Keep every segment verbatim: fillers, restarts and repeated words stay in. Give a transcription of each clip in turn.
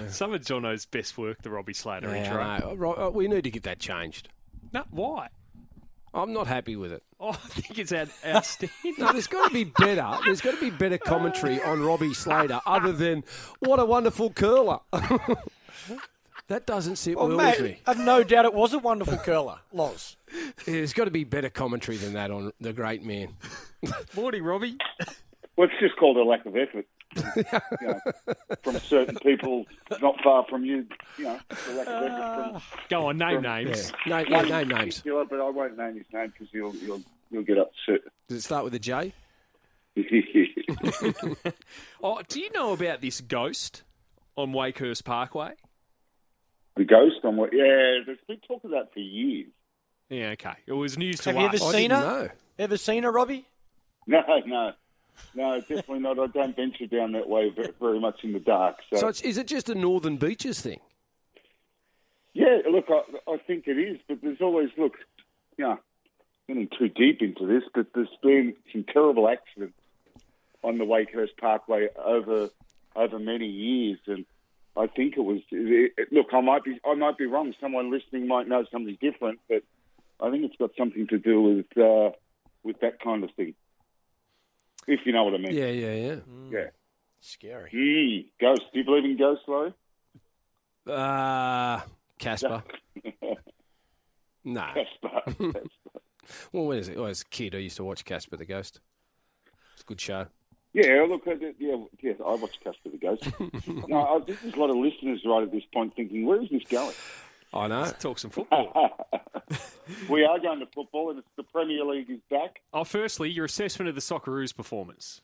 know. Some of Jono's best work, the Robbie Slater Yeah, intro. I know. Ro- We need to get that changed. No, why? I'm not happy with it. Oh, I think it's out, outstanding. No, there's got to be better. There's got to be better commentary on Robbie Slater other than, what a wonderful curler. That doesn't sit Well, well mate, with me. I've no doubt it was a wonderful curler, Loz. There's got to be better commentary than that on the great man. Morning, Robbie. Well, it's just called a lack of effort. you know, from certain people not far from you, you know, the lack of effort from... Go on, name from, names. Yeah. Name, One name in names. particular, but I won't name his name because you'll, you'll, you'll get upset. Does it start with a J? Oh, do you know about this ghost on Wakehurst Parkway? The ghost on what? Yeah, there's been talk of that for years. Yeah, okay. It was news to Have you us. ever I seen didn't her? know. Ever seen her, Robbie? No, no. No, definitely not. I don't venture down that way very, very much in the dark. So, So it's, is it just a Northern Beaches thing? yeah, look, I, I think it is, but there's always, look, you know, getting too deep into this, but there's been some terrible accidents on the Wakehurst Parkway over over many years, and I think it was. It, it, look, I might be I might be wrong. Someone listening might know something different, but I think it's got something to do with uh, with that kind of thing. If you know what I mean. Yeah, yeah, yeah. Yeah. Scary. Mm, ghosts. Do you believe in ghosts, Laurie? Uh, Casper. No. Casper. Well, when is it? Oh, as a kid, I used to watch Casper the Ghost. It's a good show. Yeah, look, I did- yeah, yes, I watched Casper the Ghost. no, I think there's a lot of listeners right at this point thinking, where is this going? I know. Let's talk some football. We are going to football, and it's the Premier League is back. Oh, firstly, your assessment of the Socceroos' performance.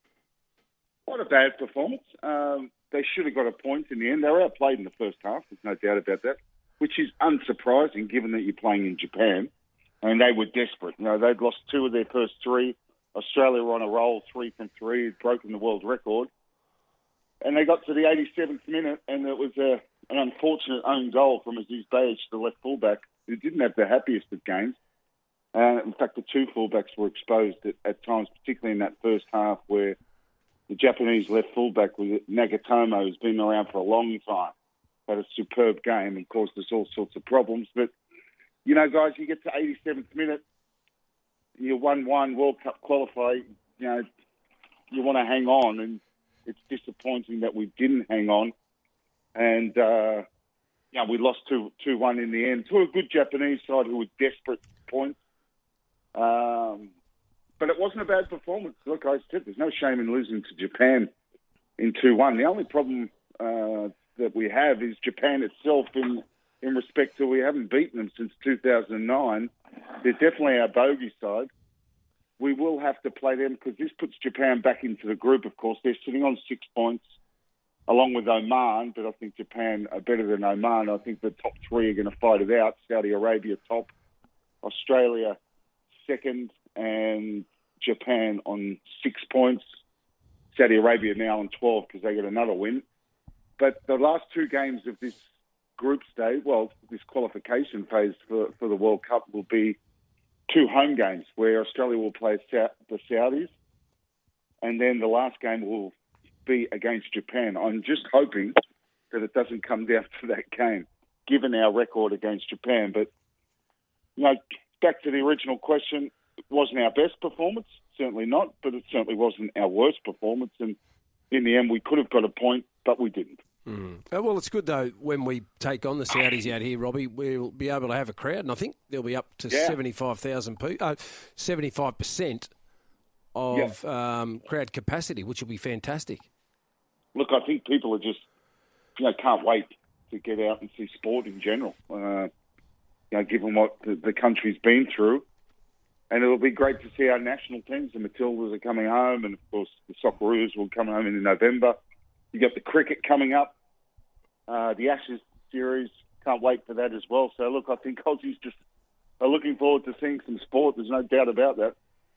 Not a bad performance. Um, they should have got a point in the end. They were outplayed in the first half, there's no doubt about that, which is unsurprising given that you're playing in Japan. And they were desperate. You know, they'd lost two of their first three. Australia were on a roll, three from three, had broken the world record. And they got to the eighty-seventh minute, and it was a, an unfortunate own goal from Aziz Bayic, the left fullback, who didn't have the happiest of games. Uh, in fact, the two fullbacks were exposed at, at times, particularly in that first half, where the Japanese left fullback was Nagatomo, who's been around for a long time, had a superb game and caused us all sorts of problems. But, you know, guys, you get to eighty-seventh minute, you're one one World Cup qualify, you know, you want to hang on, and it's disappointing that we didn't hang on. And, uh, you know, we lost two one in the end to a good Japanese side who were desperate for points. Um, but it wasn't a bad performance. Look, I said there's no shame in losing to Japan in two one. The only problem uh, that we have is Japan itself in in respect to we haven't beaten them since two thousand nine. They're definitely our bogey side. We will have to play them because this puts Japan back into the group, of course. They're sitting on six points along with Oman, but I think Japan are better than Oman. I think the top three are going to fight it out. Saudi Arabia top, Australia second, and Japan on six points. Saudi Arabia now on twelve because they get another win. But the last two games of this group stage, well, this qualification phase for, for the World Cup will be two home games where Australia will play the Saudis, and then the last game will be against Japan. I'm just hoping that it doesn't come down to that game, given our record against Japan. But, you know, back to the original question, it wasn't our best performance, certainly not, but it certainly wasn't our worst performance. And in the end, we could have got a point, but we didn't. Mm. Oh, well, it's good, though, when we take on the Saudis out here, Robbie, we'll be able to have a crowd, and I think there'll be up to Yeah. seventy-five thousand people, uh, seventy-five percent of yeah. um, crowd capacity, which will be fantastic. Look, I think people are just, you know, can't wait to get out and see sport in general, uh, you know, given what the, the country's been through. And it'll be great to see our national teams. The Matildas are coming home, and, of course, the Socceroos will come home in November. You got the cricket coming up, uh, the Ashes series. Can't wait for that as well. So, look, I think Aussies just are looking forward to seeing some sport. There's no doubt about that.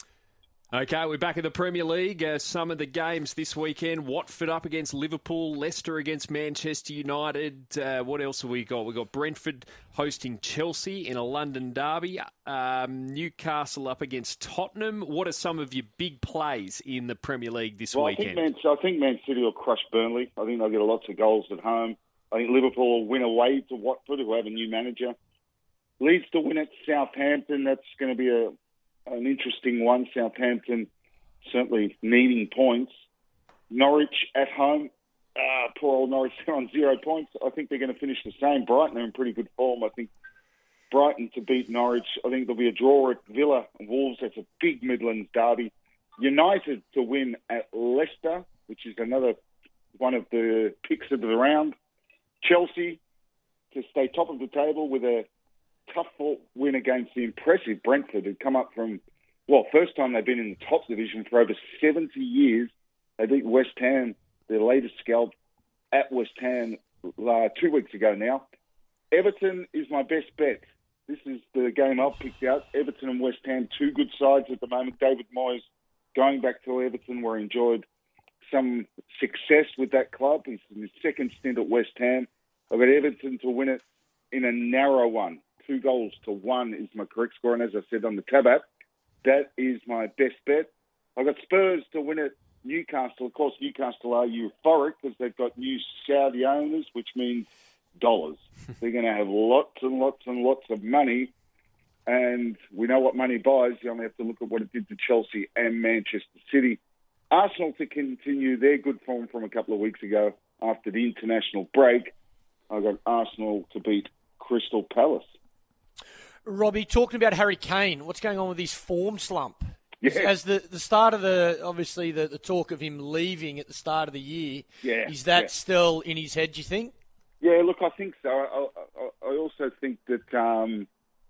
Okay, we're back in the Premier League. Uh, some of the games this weekend. Watford up against Liverpool. Leicester against Manchester United. Uh, what else have we got? We've got Brentford hosting Chelsea in a London derby. Um, Newcastle up against Tottenham. What are some of your big plays in the Premier League this well, weekend? I think, Man, I think Man City will crush Burnley. I think they'll get lots of goals at home. I think Liverpool will win away to Watford, who have a new manager. Leeds to win at Southampton. That's going to be a an interesting one. Southampton certainly needing points. Norwich at home. Uh, poor old Norwich on zero points. I think they're going to finish the same. Brighton are in pretty good form. I think Brighton to beat Norwich. I think there'll be a draw at Villa and Wolves. That's a big Midlands derby. United to win at Leicester, which is another one of the picks of the round. Chelsea to stay top of the table with a tough win against the impressive Brentford, who'd come up from, well, first time they've been in the top division for over seventy years. They beat West Ham, their latest scalp, at West Ham uh, two weeks ago now. Everton is my best bet. This is the game I've picked out. Everton and West Ham, two good sides at the moment. David Moyes going back to Everton, where he enjoyed some success with that club. He's in his second stint at West Ham. I've got Everton to win it in a narrow one. Two goals to one is my correct score. And as I said on the Tab app, that is my best bet. I've got Spurs to win it. Newcastle, of course, Newcastle are euphoric because they've got new Saudi owners, which means dollars. They're going to have lots and lots and lots of money. And we know what money buys. You only have to look at what it did to Chelsea and Manchester City. Arsenal to continue their good form from a couple of weeks ago after the international break. I've got Arsenal to beat Crystal Palace. Robbie, talking about Harry Kane, what's going on with his form slump? Yeah. As the, the start of the, obviously, the, the talk of him leaving at the start of the year, yeah, is that yeah. still in his head, do you think? Yeah, look, I think so. I, I, I also think that, um,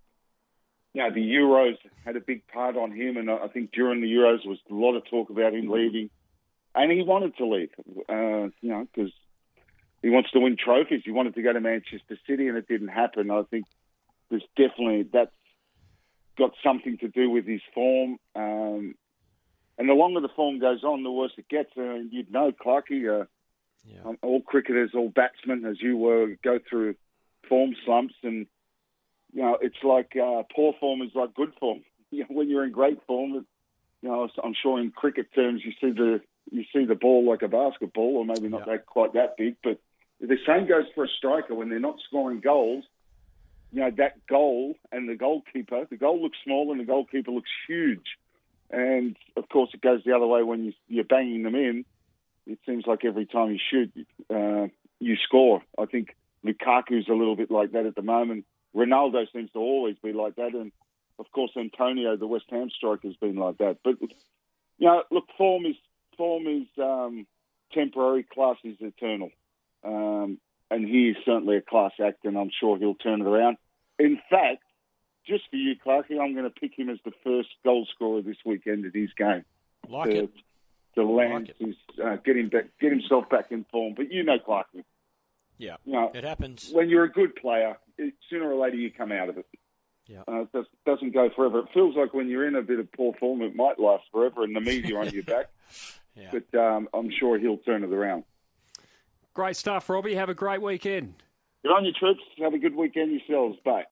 you know, the Euros had a big part on him, and I think during the Euros there was a lot of talk about him leaving, and he wanted to leave, uh, you know, because he wants to win trophies. He wanted to go to Manchester City, and it didn't happen. I think there's definitely that's got something to do with his form. Um, and the longer the form goes on, the worse it gets. Uh, you'd know, Clarkey, uh, yeah. um, all cricketers, all batsmen, as you were, go through form slumps. And, you know, it's like uh, poor form is like good form. You know, when you're in great form, you know, I'm sure in cricket terms you see the you see the ball like a basketball, or maybe not yeah. that quite that big. But the same goes for a striker. When they're not scoring goals, you know, that goal and the goalkeeper, the goal looks small and the goalkeeper looks huge. And, of course, it goes the other way when you, you're banging them in. It seems like every time you shoot, uh, you score. I think Lukaku's a little bit like that at the moment. Ronaldo seems to always be like that. And, of course, Antonio, the West Ham striker, has been like that. But, you know, look, form is form is um, temporary, class is eternal. Um, and he is certainly a class act, and I'm sure he'll turn it around. In fact, just for you, Clarky, I'm going to pick him as the first goal scorer this weekend at his game. Like to, it. To land, like his, uh, get him back, get himself back in form. But you know, Clarky. Yeah, you know, it happens. When you're a good player, it, sooner or later you come out of it. Yeah, uh, it does, doesn't go forever. It feels like when you're in a bit of poor form, it might last forever, and the media on your back. Yeah. But um, I'm sure he'll turn it around. Great stuff, Robbie. Have a great weekend. Get on your trips. Have a good weekend yourselves. Bye.